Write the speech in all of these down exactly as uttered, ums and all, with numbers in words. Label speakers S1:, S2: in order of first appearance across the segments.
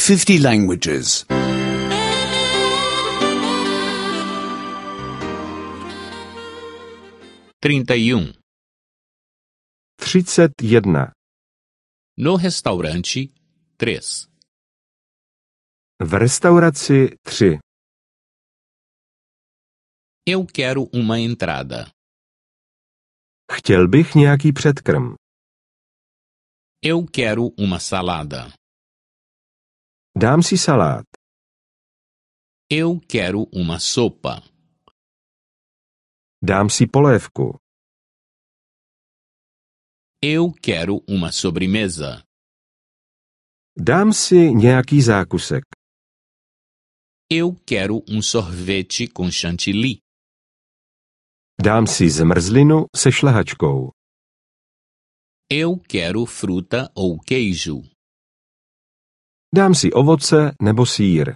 S1: fifty languages.
S2: trinta e um.
S3: třicet jedna.
S2: No restaurante, três.
S3: V restauraci tři.
S2: Eu quero uma entrada.
S3: Chtěl bych nějaký předkrm.
S2: Eu quero uma salada.
S3: Dám si salát.
S2: Eu quero uma sopa.
S3: Dám si polévku.
S2: Eu quero uma sobremesa.
S3: Dám si nějaký zákusek.
S2: Eu quero um sorvete com chantilly.
S3: Dám si zmrzlinu se šlehačkou.
S2: Eu quero fruta ou queijo.
S3: Dám si ovoce nebo sýr.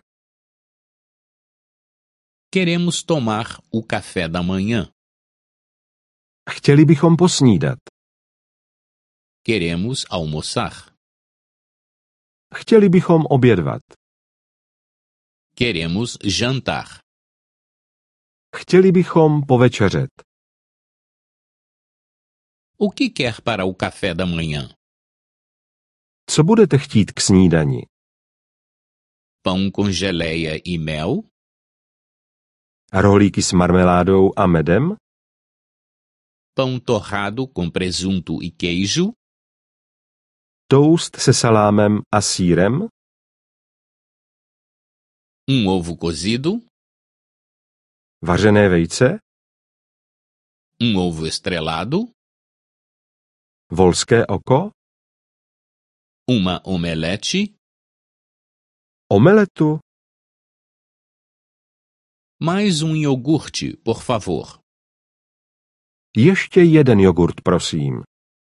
S2: Queremos tomar o café da manhã.
S3: Chtěli bychom posnídat.
S2: Queremos almoçar.
S3: Chtěli bychom obědvat.
S2: Queremos jantar.
S3: Chtěli bychom povečeřet.
S2: O que quer para o café da manhã?
S3: Co budete chtít k snídani?
S2: Pão com geleia e mel?
S3: Rohlíky s marmeládou a medem?
S2: Pão torrado com presunto e queijo?
S3: Toast se salámem a sýrem?
S2: Um ovo cozido?
S3: Vařené vejce?
S2: Um ovo estrelado?
S3: Volské oko?
S2: Uma omelete?
S3: Omeletu?
S2: Mais um iogurte, por favor.
S3: Ještě jeden jogurt, prosím.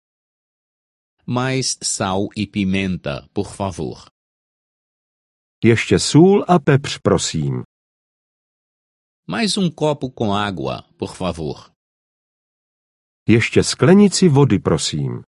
S2: Mais sal e pimenta, por favor.
S3: Ještě sůl a pepř, prosím.
S2: Mais um copo com água, por favor.
S3: Ještě sklenici vody, prosím.